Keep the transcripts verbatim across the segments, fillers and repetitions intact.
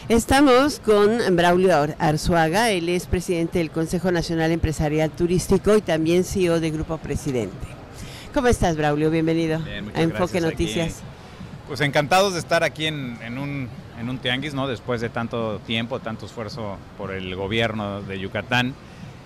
Estamos con Braulio Arzuaga, él es presidente del Consejo Nacional Empresarial Turístico y también C E O de Grupo Presidente. ¿Cómo estás, Braulio? Bienvenido Bien, a Enfoque Noticias. Aquí, pues encantados de estar aquí en, en, un, en un tianguis, ¿no? Después de tanto tiempo, tanto esfuerzo por el gobierno de Yucatán.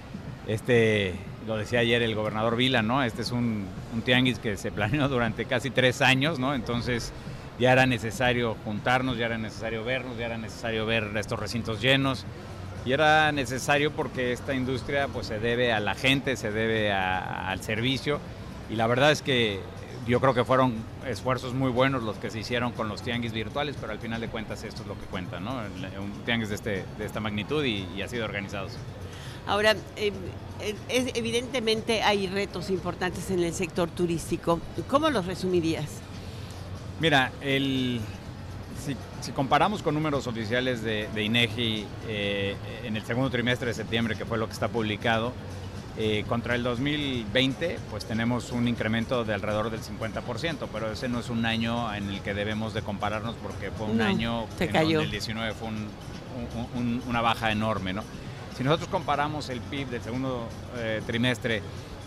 Este, lo decía ayer el gobernador Vila, ¿no? Este es un, un tianguis que se planeó durante casi tres años, ¿no? Entonces ya era necesario juntarnos, ya era necesario vernos, ya era necesario ver estos recintos llenos. Y era necesario porque esta industria pues se debe a la gente, se debe a, al servicio. Y la verdad es que yo creo que fueron esfuerzos muy buenos los que se hicieron con los tianguis virtuales, pero al final de cuentas esto es lo que cuenta, ¿no? Un tianguis de, este, de esta magnitud y, y así de organizados. Ahora, eh, es, evidentemente hay retos importantes en el sector turístico. ¿Cómo los resumirías? Mira, el, si, si comparamos con números oficiales de, de INEGI eh, en el segundo trimestre de septiembre, que fue lo que está publicado, eh, contra el dos mil veinte, pues tenemos un incremento de alrededor del cincuenta por ciento, pero ese no es un año en el que debemos de compararnos porque fue un no, año en cayó. donde el diecinueve fue un, un, un, una baja enorme, ¿no? Si nosotros comparamos el P I B del segundo eh, trimestre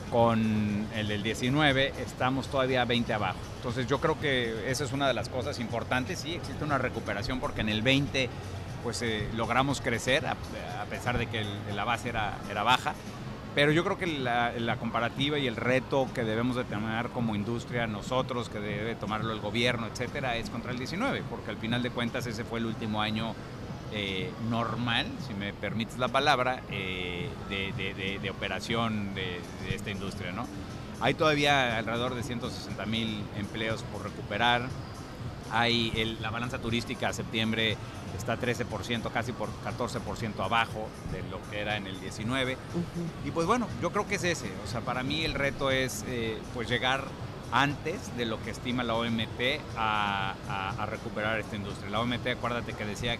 con el del diecinueve, estamos todavía veinte abajo. Entonces yo creo que esa es una de las cosas importantes. Sí, existe una recuperación porque en el veinte pues eh, logramos crecer a, a pesar de que el, la base era, era baja. Pero yo creo que la, la comparativa y el reto que debemos de tener como industria nosotros, que debe tomarlo el gobierno, etcétera, es contra el diecinueve, porque al final de cuentas ese fue el último año Eh, normal, si me permites la palabra, eh, de, de, de, de operación de, de esta industria, ¿no? Hay todavía alrededor de ciento sesenta mil empleos por recuperar. Hay el, la balanza turística a septiembre está trece por ciento, casi por catorce por ciento abajo de lo que era en el diecinueve. Uh-huh. Y pues bueno, yo creo que es ese. O sea, para mí el reto es eh, pues llegar antes de lo que estima la O M T a, a, a recuperar esta industria. La O M T, acuérdate que decía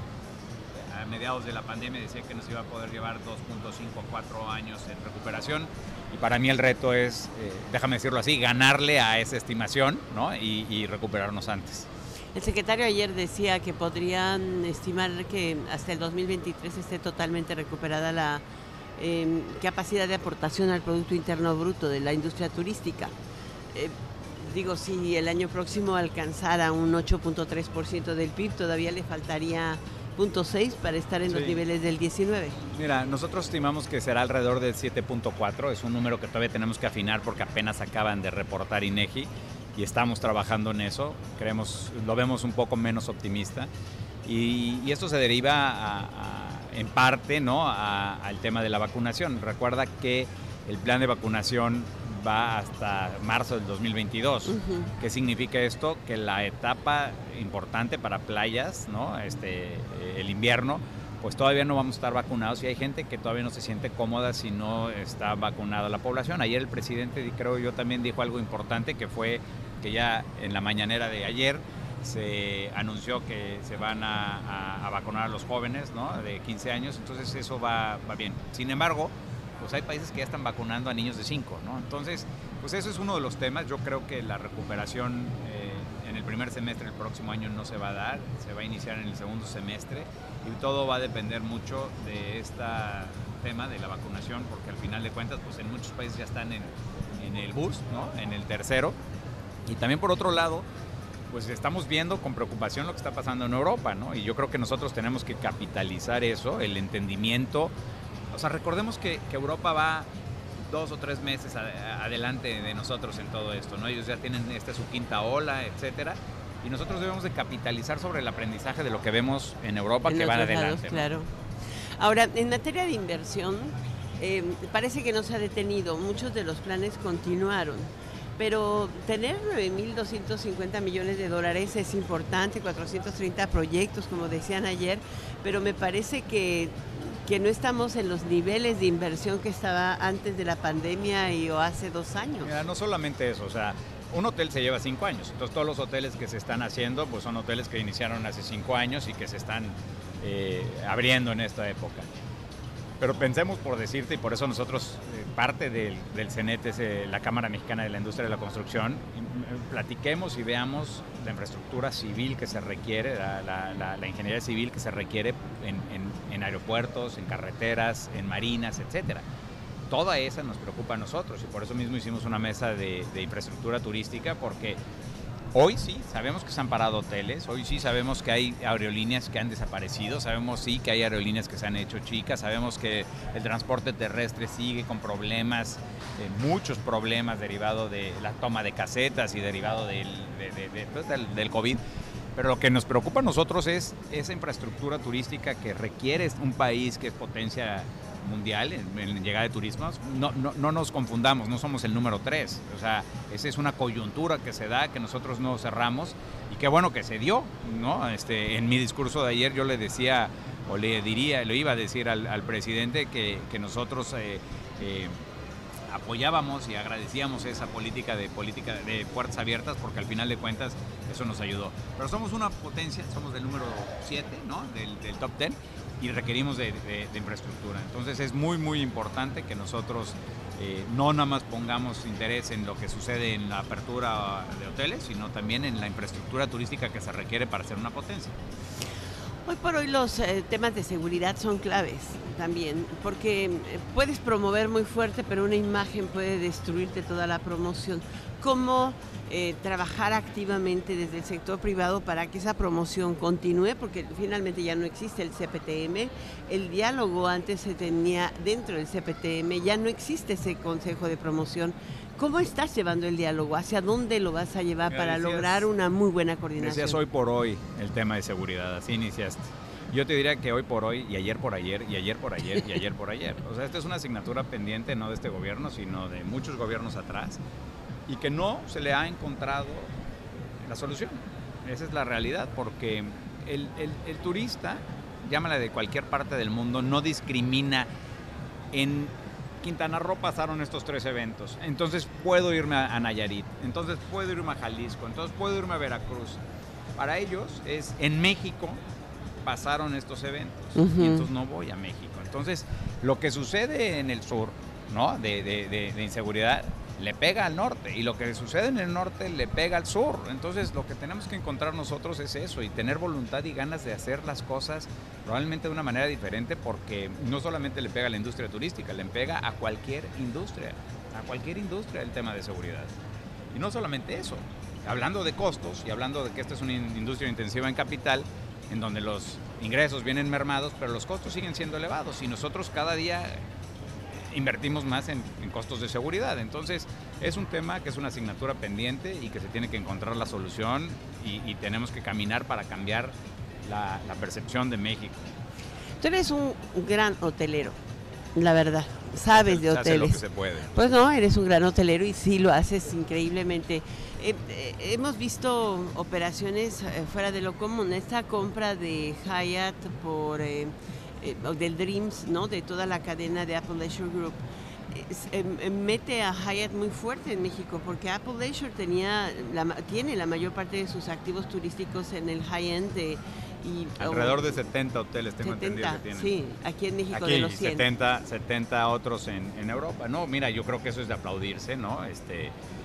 a mediados de la pandemia decía que nos iba a poder llevar dos punto cinco a cuatro años en recuperación, y para mí el reto es, eh, déjame decirlo así, ganarle a esa estimación, ¿no? y, y recuperarnos antes. El secretario ayer decía que podrían estimar que hasta el dos mil veintitrés esté totalmente recuperada la eh, capacidad de aportación al Producto Interno Bruto de la industria turística. Eh, digo, si el año próximo alcanzara un ocho punto tres por ciento del P I B, todavía le faltaría punto seis para estar en sí. los niveles del diecinueve. Mira, nosotros estimamos que será alrededor del siete punto cuatro, es un número que todavía tenemos que afinar porque apenas acaban de reportar INEGI y estamos trabajando en eso, creemos, lo vemos un poco menos optimista y, y esto se deriva a, a, en parte, ¿no? a, al tema de la vacunación. Recuerda que el plan de vacunación va hasta marzo del dos mil veintidós. Uh-huh. ¿Qué significa esto? Que la etapa importante para playas, ¿no? este, el invierno, pues todavía no vamos a estar vacunados y hay gente que todavía no se siente cómoda si no está vacunada la población. Ayer el presidente, creo yo, también dijo algo importante, que fue que ya en la mañanera de ayer se anunció que se van a, a, a vacunar a los jóvenes, ¿no? de quince años, entonces eso va, va bien. Sin embargo, pues hay países que ya están vacunando a niños de cinco, ¿no? Entonces, pues eso es uno de los temas. Yo creo que la recuperación eh, en el primer semestre del próximo año no se va a dar, se va a iniciar en el segundo semestre y todo va a depender mucho de este tema de la vacunación, porque al final de cuentas, pues en muchos países ya están en, en el boost, ¿no? En el tercero. Y también por otro lado, pues estamos viendo con preocupación lo que está pasando en Europa, ¿no? Y yo creo que nosotros tenemos que capitalizar eso, el entendimiento. O sea, recordemos que, que Europa va dos o tres meses a, adelante de nosotros en todo esto, ¿no? Ellos ya tienen esta su quinta ola, etcétera, y nosotros debemos de capitalizar sobre el aprendizaje de lo que vemos en Europa, en que van adelante. Lados, claro. ¿No? Ahora, en materia de inversión, eh, parece que no se ha detenido, muchos de los planes continuaron, pero tener nueve mil doscientos cincuenta millones de dólares es importante, cuatrocientos treinta proyectos, como decían ayer, pero me parece que que no estamos en los niveles de inversión que estaba antes de la pandemia y o hace dos años. Mira, no solamente eso, o sea, un hotel se lleva cinco años, entonces todos los hoteles que se están haciendo pues son hoteles que iniciaron hace cinco años y que se están eh, abriendo en esta época. Pero pensemos por decirte, y por eso nosotros, eh, parte del, del CENET es eh, la Cámara Mexicana de la Industria de la Construcción, y, platiquemos y veamos la infraestructura civil que se requiere, la, la, la, la ingeniería civil que se requiere en, en, en aeropuertos, en carreteras, en marinas, etcétera. Toda esa nos preocupa a nosotros y por eso mismo hicimos una mesa de, de infraestructura turística, porque hoy sí, sabemos que se han parado hoteles, hoy sí sabemos que hay aerolíneas que han desaparecido, sabemos sí que hay aerolíneas que se han hecho chicas, sabemos que el transporte terrestre sigue con problemas, eh, muchos problemas derivados de la toma de casetas y derivado del, de, de, de, pues del, del COVID. Pero lo que nos preocupa a nosotros es esa infraestructura turística que requiere un país que es potencia mundial en, en llegada de turismos. No, no, no nos confundamos, no somos el número tres. O sea, esa es una coyuntura que se da, que nosotros no cerramos y qué bueno que se dio, ¿no? Este, en mi discurso de ayer yo le decía, o le diría, lo iba a decir al, al presidente que, que nosotros eh, eh, apoyábamos y agradecíamos esa política de política de puertas abiertas, porque al final de cuentas eso nos ayudó. Pero somos una potencia, somos del número siete, ¿no? Del, del top diez, y requerimos de, de, de infraestructura. Entonces es muy, muy importante que nosotros eh, no nada más pongamos interés en lo que sucede en la apertura de hoteles, sino también en la infraestructura turística que se requiere para ser una potencia. Hoy por hoy los eh, temas de seguridad son claves también, porque eh, puedes promover muy fuerte, pero una imagen puede destruirte toda la promoción. ¿Cómo eh, trabajar activamente desde el sector privado para que esa promoción continúe? Porque finalmente ya no existe el C P T M, el diálogo antes se tenía dentro del C P T M, ya no existe ese consejo de promoción. ¿Cómo estás llevando el diálogo? ¿Hacia dónde lo vas a llevar Mira, para decías, lograr una muy buena coordinación? Decías hoy por hoy el tema de seguridad, así iniciaste. Yo te diría que hoy por hoy, y ayer por ayer, y ayer por ayer, y ayer por ayer. O sea, esta es una asignatura pendiente no de este gobierno, sino de muchos gobiernos atrás, y que no se le ha encontrado la solución. Esa es la realidad, porque el, el, el turista, llámala de cualquier parte del mundo, no discrimina. En Quintana Roo pasaron estos tres eventos, entonces puedo irme a, a Nayarit, entonces puedo irme a Jalisco, entonces puedo irme a Veracruz. Para ellos es, en México pasaron estos eventos, uh-huh. y entonces no voy a México. Entonces, lo que sucede en el sur, ¿no? de, de, de, de inseguridad, le pega al norte, y lo que sucede en el norte le pega al sur. Entonces, lo que tenemos que encontrar nosotros es eso, y tener voluntad y ganas de hacer las cosas probablemente de una manera diferente, porque no solamente le pega a la industria turística, le pega a cualquier industria, a cualquier industria el tema de seguridad. Y no solamente eso, hablando de costos y hablando de que esta es una industria intensiva en capital, en donde los ingresos vienen mermados, pero los costos siguen siendo elevados, y nosotros cada día invertimos más en, en costos de seguridad. Entonces es un tema que es una asignatura pendiente y que se tiene que encontrar la solución, y, y tenemos que caminar para cambiar la, la percepción de México. Tú eres un gran hotelero, la verdad, sabes se, de hoteles. Se hace lo que se puede. Pues no, eres un gran hotelero y sí lo haces increíblemente. Eh, eh, hemos visto operaciones eh, fuera de lo común. Esta compra de Hyatt por... Eh, Eh, del Dreams, ¿no? De toda la cadena de Apple Leisure Group, eh, eh, mete a Hyatt muy fuerte en México, porque Apple Leisure tenía la, tiene la mayor parte de sus activos turísticos en el high-end. De, y, Alrededor oh, de setenta hoteles tengo setenta, entendido que tienen. Sí, aquí en México aquí, de los cien. setenta, setenta otros en, en Europa. No, mira, yo creo que eso es de aplaudirse, ¿no? Este,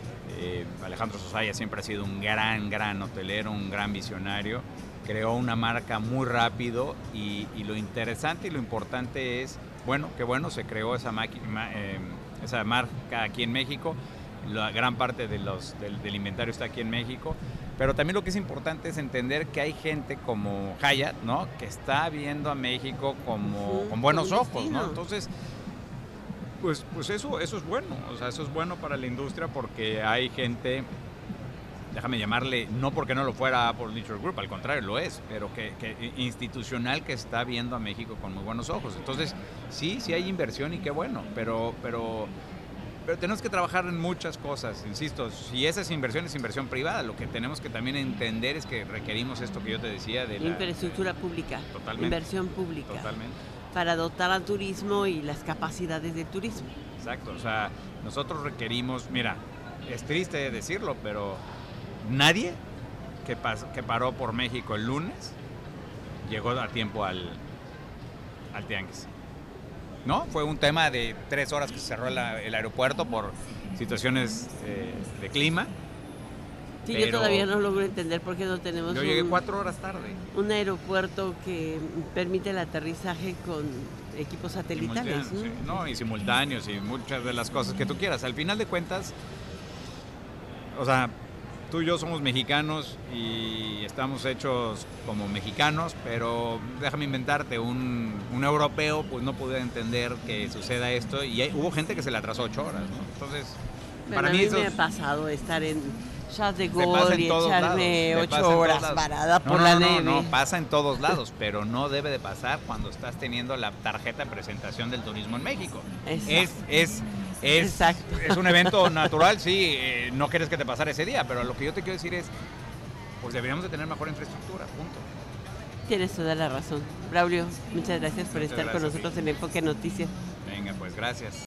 eh, Alejandro Sosaya siempre ha sido un gran, gran hotelero, un gran visionario. Creó una marca muy rápido, y, y lo interesante y lo importante es, bueno, que bueno, se creó esa, maqui, ma, eh, esa marca aquí en México, la gran parte de los, del, del inventario está aquí en México, pero también lo que es importante es entender que hay gente como Hyatt, ¿no? Que está viendo a México como, uh-huh, con buenos ojos, ¿no? Entonces, pues, pues eso, eso es bueno, o sea, eso es bueno para la industria, porque hay gente... déjame llamarle, no porque no lo fuera Apple Leisure Group, al contrario, lo es, pero que, que institucional, que está viendo a México con muy buenos ojos. Entonces, sí, sí hay inversión, y qué bueno, pero, pero, pero tenemos que trabajar en muchas cosas, insisto. Si esa es inversión, es inversión privada. Lo que tenemos que también entender es que requerimos esto que yo te decía de la... Infraestructura de, pública, totalmente, inversión pública. Totalmente. Para dotar al turismo y las capacidades del turismo. Exacto, o sea, nosotros requerimos, mira, es triste decirlo, pero... nadie que, pas, que paró por México el lunes llegó a tiempo al, al tianguis. ¿no? Fue un tema de tres horas que se cerró la, el aeropuerto por situaciones eh, de clima. Sí, pero yo todavía no logro entender por qué no tenemos yo llegué un, cuatro horas tarde. un aeropuerto que permite el aterrizaje con equipos satelitales. Simultáneos, ¿no? sí, no, y simultáneos y muchas de las cosas que tú quieras. Al final de cuentas, o sea, tú y yo somos mexicanos y estamos hechos como mexicanos, pero déjame inventarte, un, un europeo pues no puede entender que suceda esto y hay, hubo gente que se le atrasó ocho horas, ¿no? Entonces, Bueno, para a mí mí eso me ha es- pasado estar en Charles de te pasa Gaulle en y todos lados, echarme te pasa en ocho todos horas lados. parada No, por no, la no, neve. no, pasa en todos lados, pero no debe de pasar cuando estás teniendo la tarjeta de presentación del turismo en México. Exacto. Es, es, es, Exacto. es un evento natural, sí, eh, no quieres que te pasara ese día, pero lo que yo te quiero decir es, pues deberíamos de tener mejor infraestructura, punto. Tienes toda la razón. Braulio, muchas gracias por Muchas estar con gracias, nosotros sí. en Enfoque Noticias. Venga, pues gracias.